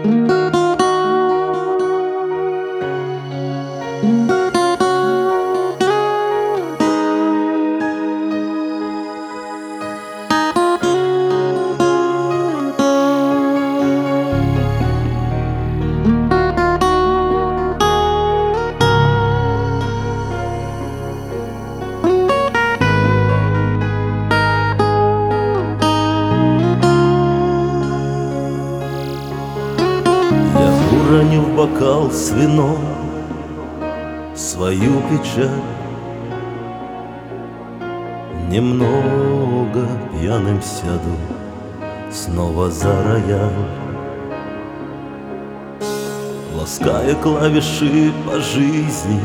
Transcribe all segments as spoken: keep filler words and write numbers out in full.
Уронил в бокал с вином свою печаль, немного пьяным сяду снова за рояль, лаская клавиши по жизни,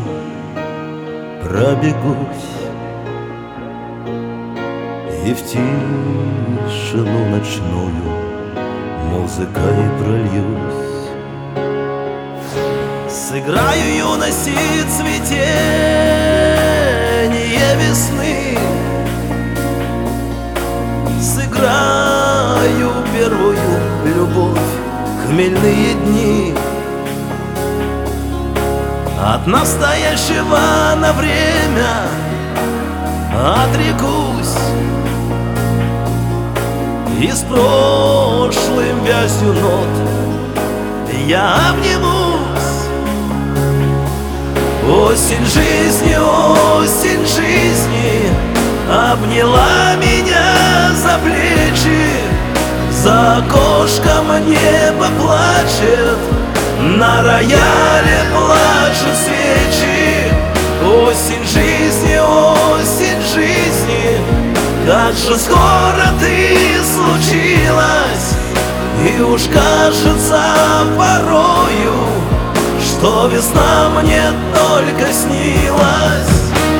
пробегусь и в тишину ночную музыкой прольюсь. Сыграю юности цветение весны, сыграю первую любовь, хмельные дни. От настоящего на время отрекусь и с прошлым вязью нот я обнимусь. Осень жизни, осень жизни обняла меня за плечи. За окошком небо плачет, на рояле плачут свечи. Осень жизни, осень жизни, как же скоро ты случилась. И уж кажется порою, что весна мне только снилась.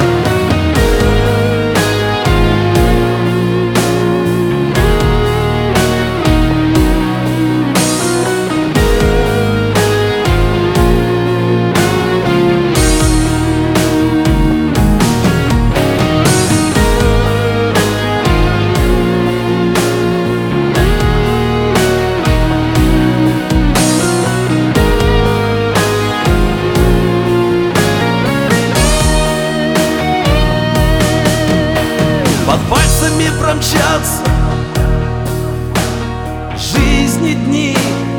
Под пальцами промчатся жизни дни,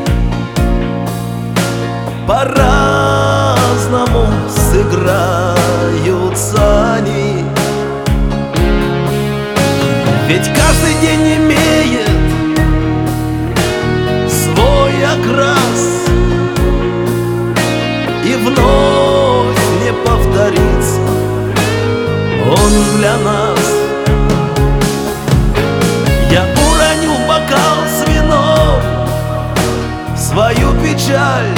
по-разному сыграются они. Ведь каждый день имеет свой окрас, и вновь не повторится он для нас. Я уроню в бокал с вином свою печаль,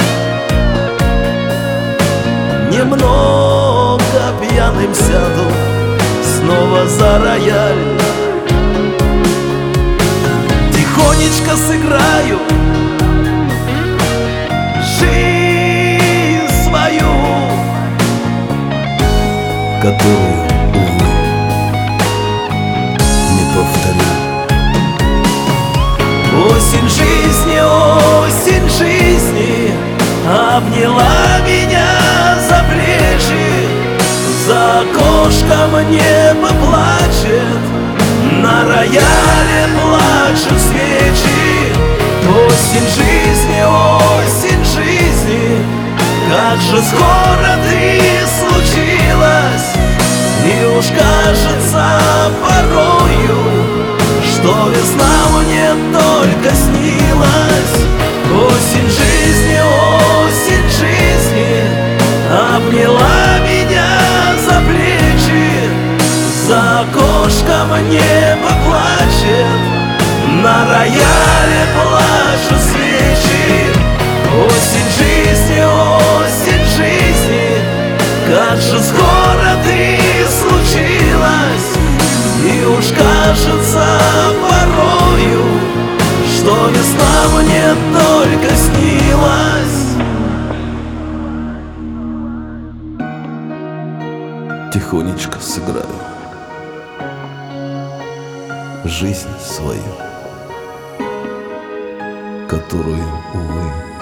немного пьяным сяду снова за рояль. Тихонечко сыграю жизнь свою, которую, увы, не повторю. Осень жизни, осень жизни обняла меня за плечи. За окошком небо плачет, на рояле плачут свечи. Осень жизни, осень жизни, как же скоро ты случилась. И уж кажется порою, что весна мне только снилась. Осень жизни, осень жизни обняла меня за плечи. За окошком небо плачет, на рояле плачут свечи. Осень жизни, осень жизни, как же скоро ты случилась. И уж кажется порою, что весна мне только снилась. Тихонечко сыграю жизнь свою, которую, увы,